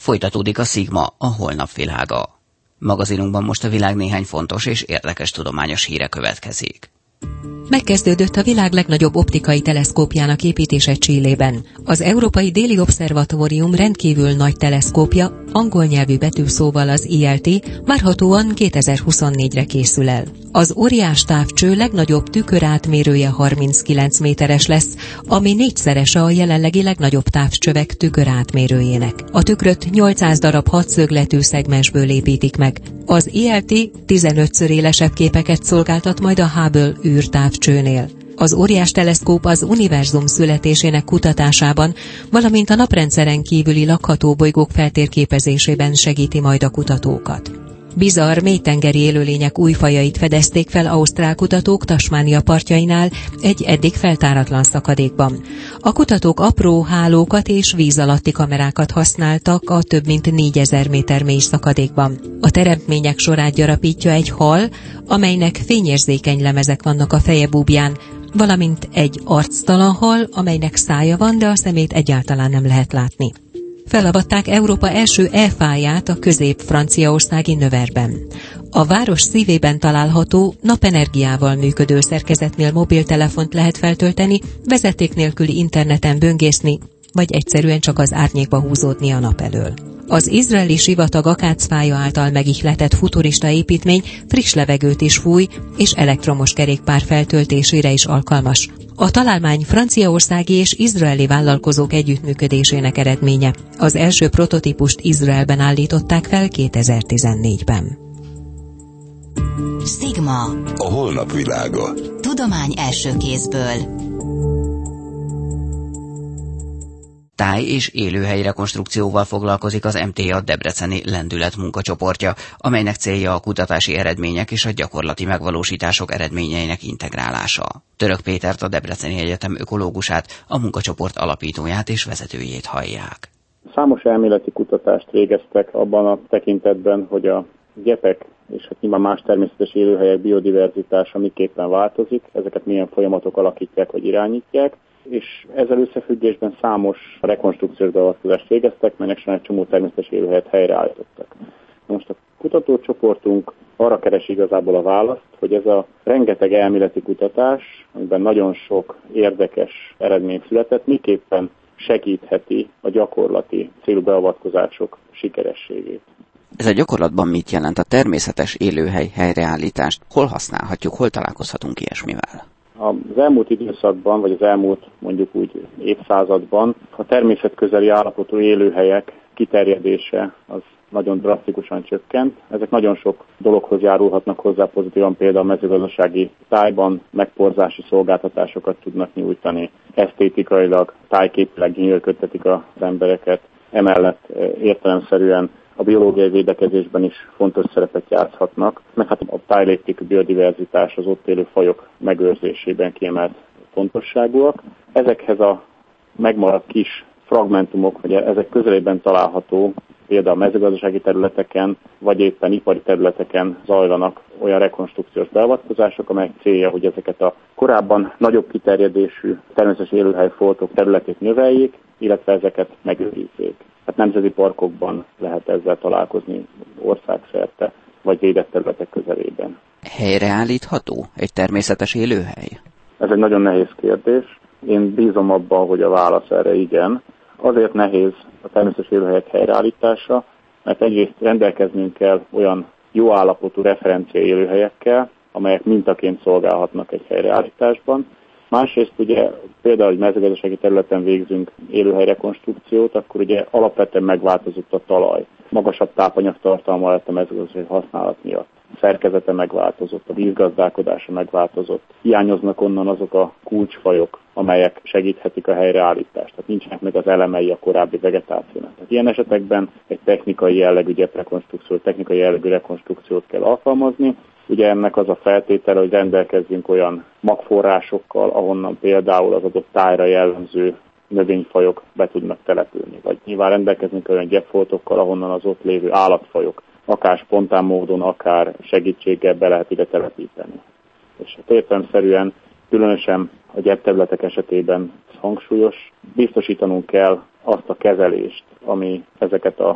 Folytatódik a Szigma, a holnap világa. Magazinunkban most a világ néhány fontos és érdekes tudományos híre következik. Megkezdődött a világ legnagyobb optikai teleszkópjának építése Chilében. Az Európai Déli Obszervatórium rendkívül nagy teleszkópja, angol nyelvű betűszóval az ILT, várhatóan 2024-re készül el. Az óriás távcső legnagyobb tükörátmérője 39 méteres lesz, ami 4-szerese a jelenlegi legnagyobb távcsövek tükörátmérőjének. A tükröt 800 darab hatszögletű szegmensből építik meg. Az ILT 15-ször élesebb képeket szolgáltat majd a Hubble űrtávcsőnél. Az óriás teleszkóp az univerzum születésének kutatásában, valamint a naprendszeren kívüli lakható bolygók feltérképezésében segíti majd a kutatókat. Bizarr mélytengeri élőlények új fajait fedezték fel ausztrál kutatók Tasmania partjainál egy eddig feltáratlan szakadékban. A kutatók apró hálókat és víz alatti kamerákat használtak a több mint 4000 méter mély szakadékban. A teremtmények sorát gyarapítja egy hal, amelynek fényérzékeny lemezek vannak a feje búbján, valamint egy arctalan hal, amelynek szája van, de a szemét egyáltalán nem lehet látni. Felavatták Európa első e-fáját a közép-franciaországi Növerben. A város szívében található, napenergiával működő szerkezetnél mobiltelefont lehet feltölteni, vezeték nélküli interneten böngészni, vagy egyszerűen csak az árnyékba húzódni a nap elől. Az izraeli sivatag akácfája által megihletett futurista építmény friss levegőt is fúj, és elektromos kerékpár feltöltésére is alkalmas. A találmány franciaországi és izraeli vállalkozók együttműködésének eredménye. Az első prototípust Izraelben állították fel 2014-ben. Szigma. A holnap világa. Tudomány első kézből. Táj- és élőhely rekonstrukcióval foglalkozik az MTA debreceni lendület munkacsoportja, amelynek célja a kutatási eredmények és a gyakorlati megvalósítások eredményeinek integrálása. Török Pétert, a Debreceni Egyetem ökológusát, a munkacsoport alapítóját és vezetőjét hallják. Számos elméleti kutatást végeztek abban a tekintetben, hogy a gyepek és nyilván más természetes élőhelyek biodiverzitása miképpen változik, ezeket milyen folyamatok alakítják vagy irányítják, és ezzel összefüggésben számos rekonstrukciós beavatkozást végeztek, melynek során egy csomó természetes élőhelyet helyreállítottak. Most a kutatócsoportunk arra keresi igazából a választ, hogy ez a rengeteg elméleti kutatás, amiben nagyon sok érdekes eredmény született, miképpen segítheti a gyakorlati célú beavatkozások sikerességét. Ez a gyakorlatban mit jelent a természetes élőhely helyreállítást? Hol használhatjuk, hol találkozhatunk ilyesmivel? Az elmúlt időszakban, vagy az elmúlt mondjuk úgy évszázadban a természetközeli állapotú élőhelyek kiterjedése az nagyon drasztikusan csökkent. Ezek nagyon sok dologhoz járulhatnak hozzá pozitívan, például a mezőgazdasági tájban megporzási szolgáltatásokat tudnak nyújtani, esztétikailag, tájképileg gyönyörködtetik az embereket, emellett értelemszerűen a biológiai védekezésben is fontos szerepet játszhatnak, meg hát a tájléptékű biodiverzitás az ott élő fajok megőrzésében kiemelt fontosságúak. Ezekhez a megmaradt kis fragmentumok, vagy ezek közelében található, például mezőgazdasági területeken, vagy éppen ipari területeken zajlanak olyan rekonstrukciós beavatkozások, amelyek célja, hogy ezeket a korábban nagyobb kiterjedésű természetes élőhelyfoltok területét növeljék, illetve ezeket megőrizzék. Hát nemzeti parkokban lehet ezzel találkozni országszerte, vagy védett területek közelében. Helyreállítható egy természetes élőhely? Ez egy nagyon nehéz kérdés. Én bízom abban, hogy a válasz erre igen. Azért nehéz a természetes élőhelyek helyreállítása, mert egyrészt rendelkeznünk kell olyan jó állapotú referencia élőhelyekkel, amelyek mintaként szolgálhatnak egy helyreállításban. Másrészt ugye például, hogy mezőgazdasági területen végzünk élőhelyrekonstrukciót, akkor ugye alapvetően megváltozott a talaj. Magasabb tápanyagtartalma lett a mezőgazdasági használat miatt. A szerkezete megváltozott, a vízgazdálkodása megváltozott. Hiányoznak onnan azok a kulcsfajok, amelyek segíthetik a helyreállítást. Tehát nincsenek meg az elemei a korábbi vegetációnak. Tehát ilyen esetekben egy technikai jellegű gyeprekonstrukciót, technikai jellegű rekonstrukciót kell alkalmazni. Ugye ennek az a feltétele, hogy rendelkezzünk olyan magforrásokkal, ahonnan például az adott tájra jellemző növényfajok be tudnak települni. Vagy nyilván rendelkezünk olyan gyepfoltokkal, ahonnan az ott lévő állatfajok akár spontán módon, akár segítséggel be lehet ide telepíteni. És hát értelemszerűen, különösen a gyepterületek esetében hangsúlyos, biztosítanunk kell azt a kezelést, ami ezeket a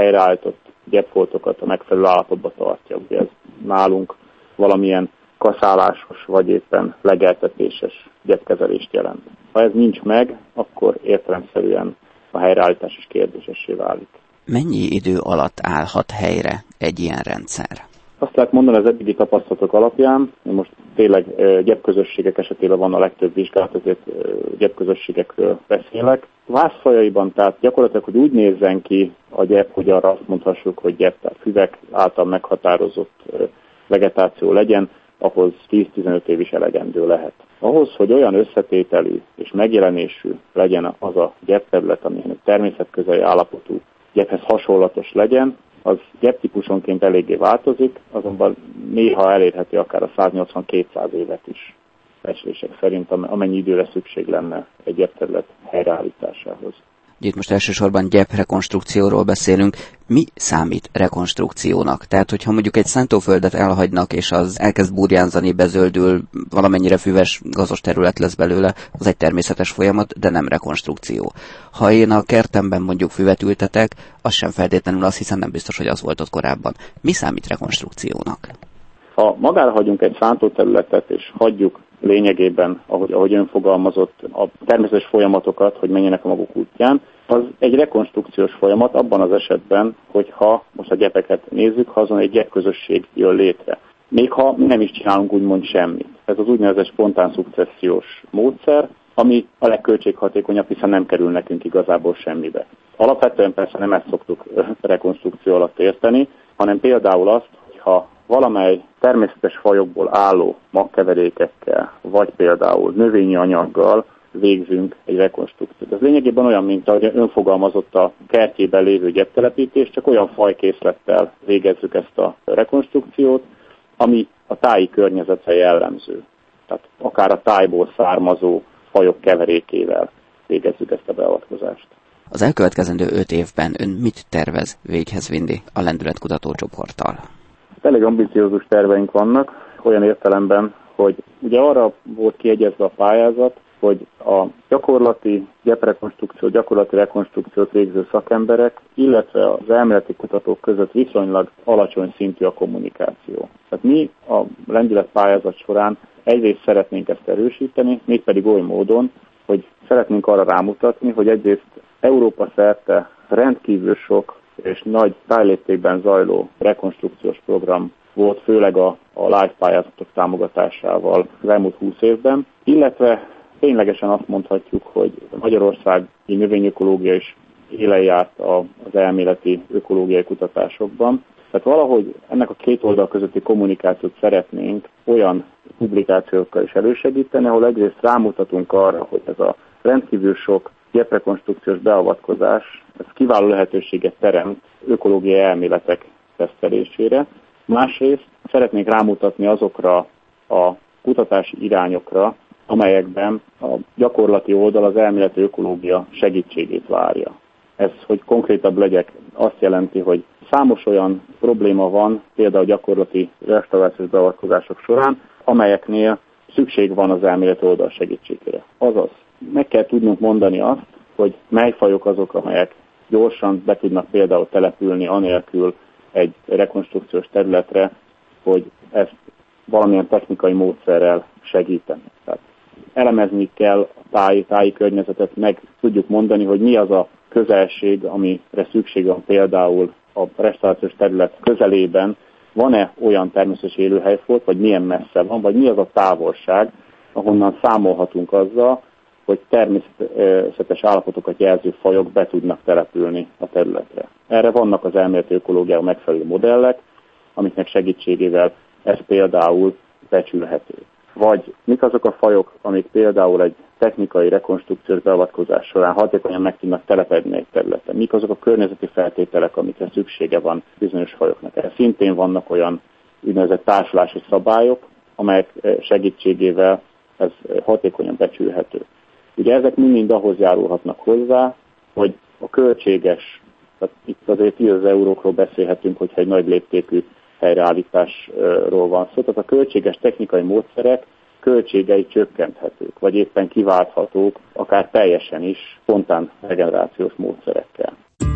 helyreállított gyepfoltokat a megfelelő állapotba tartja. Ugye ez nálunk valamilyen kaszálásos vagy éppen legeltetéses gyepkezelést jelent. Ha ez nincs meg, akkor értelemszerűen a helyreállítás is kérdésessé válik. Mennyi idő alatt állhat helyre egy ilyen rendszer? Azt lehet mondani az eddigi tapasztalatok alapján, most tényleg gyepközösségek esetében van a legtöbb vizsgálat, ezért gyepközösségekről beszélek. Vászfajaiban, tehát gyakorlatilag, hogy úgy nézzen ki a gyep, hogy arra azt mondhassuk, hogy gyep, tehát füvek által meghatározott vegetáció legyen, ahhoz 10-15 év is elegendő lehet. Ahhoz, hogy olyan összetételű és megjelenésű legyen az a gyepterület, amilyen természetközeli állapotú gyephez hasonlatos legyen, az gyeptípusonként eléggé változik, azonban néha elérheti akár a 180-200 évet is becslések szerint, amennyi időre szükség lenne egy gyepterület helyreállításához. Itt most elsősorban gyeprekonstrukcióról beszélünk. Mi számít rekonstrukciónak? Tehát, hogyha mondjuk egy szántóföldet elhagynak, és az elkezd burjánzani, bezöldül, valamennyire füves, gazos terület lesz belőle, az egy természetes folyamat, de nem rekonstrukció. Ha én a kertemben mondjuk füvet ültetek, az sem feltétlenül az, hiszen nem biztos, hogy az volt ott korábban. Mi számít rekonstrukciónak? Ha magára hagyunk egy szántóterületet, és hagyjuk lényegében, ahogy ön fogalmazott, a természetes folyamatokat, hogy menjenek a maguk útján, az egy rekonstrukciós folyamat abban az esetben, hogyha most a gyepeket nézzük, ha azon egy gyepközösség jön létre. Még ha nem is csinálunk úgymond semmit. Ez az úgynevezett spontán szukcessziós módszer, ami a legköltséghatékonyabb, hiszen nem kerül nekünk igazából semmibe. Alapvetően persze nem ezt szoktuk rekonstrukció alatt érteni, hanem például azt, hogyha valamely természetes fajokból álló magkeverékekkel, vagy például növényi anyaggal végzünk egy rekonstrukciót. Ez lényegében olyan, mint ahogy ön fogalmazott a kertjében lévő gyeptelepítés, csak olyan fajkészlettel végezzük ezt a rekonstrukciót, ami a táji környezetre jellemző. Tehát akár a tájból származó fajok keverékével végezzük ezt a beavatkozást. Az elkövetkezendő 5 évben ön mit tervez véghez vinni a lendületkutató csoporttal? Elég ambiciózus terveink vannak, olyan értelemben, hogy ugye arra volt kiegyezve a pályázat, hogy a gyakorlati gyeprekonstrukció, gyakorlati rekonstrukciót végző szakemberek, illetve az elméleti kutatók között viszonylag alacsony szintű a kommunikáció. Tehát mi a lendületpályázat során egyrészt szeretnénk ezt erősíteni, mégpedig oly módon, hogy szeretnénk arra rámutatni, hogy egyrészt Európa szerte rendkívül sok és nagy tájléptékben zajló rekonstrukciós program volt, főleg a live pályázatok támogatásával az elmúlt 20 évben, illetve ténylegesen azt mondhatjuk, hogy Magyarországi növényökológia is élen járt az elméleti ökológiai kutatásokban. Tehát valahogy ennek a két oldal közötti kommunikációt szeretnénk olyan publikációkkal is elősegíteni, ahol egyrészt rámutatunk arra, hogy ez a rendkívül sok gyeprekonstrukciós beavatkozás, ez kiváló lehetőséget teremt ökológiai elméletek tesztelésére. Másrészt szeretnénk rámutatni azokra a kutatási irányokra, amelyekben a gyakorlati oldal az elméleti ökológia segítségét várja. Ez, hogy konkrétabb legyek, azt jelenti, hogy számos olyan probléma van, például gyakorlati restaurációs beavatkozások során, amelyeknél szükség van az elméleti oldal segítségére. Azaz, meg kell tudnunk mondani azt, hogy mely fajok azok, amelyek gyorsan be tudnak például települni anélkül egy rekonstrukciós területre, hogy ezt valamilyen technikai módszerrel segíteni. Tehát elemezni kell a táji környezetet, meg tudjuk mondani, hogy mi az a közelség, amire szükség van például a restaurációs terület közelében, van-e olyan természetes élőhelyfolt, vagy milyen messze van, vagy mi az a távolság, ahonnan számolhatunk azzal, hogy természetes állapotokat jelző fajok be tudnak települni a területre. Erre vannak az elméleti ökológiában megfelelő modellek, amiknek segítségével ez például becsülhető. Vagy mik azok a fajok, amik például egy technikai rekonstrukciós beavatkozás során hatékonyan meg tudnak telepedni egy területen. Mik azok a környezeti feltételek, amikre szüksége van bizonyos fajoknak. Erre szintén vannak olyan úgynevezett társulási szabályok, amelyek segítségével ez hatékonyan becsülhető. Ugye ezek mind ahhoz járulhatnak hozzá, hogy a költséges, tehát itt azért 10 eurókról beszélhetünk, hogyha egy nagy léptékű helyreállításról van szó. Tehát a költséges technikai módszerek költségei csökkenthetők, vagy éppen kiválthatók, akár teljesen is spontán regenerációs módszerekkel.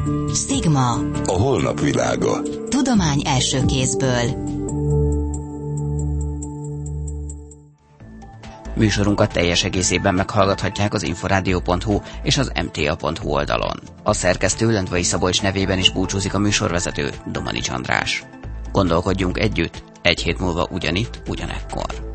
Stigma. A holnap világa. Tudomány első kézből. Műsorunkat teljes egészében meghallgathatják az inforádió.hu és az mta.hu oldalon. A szerkesztő Lendvai Szabolcs nevében is búcsúzik a műsorvezető, Domanics András. Gondolkodjunk együtt, egy hét múlva ugyanitt, ugyanekkor.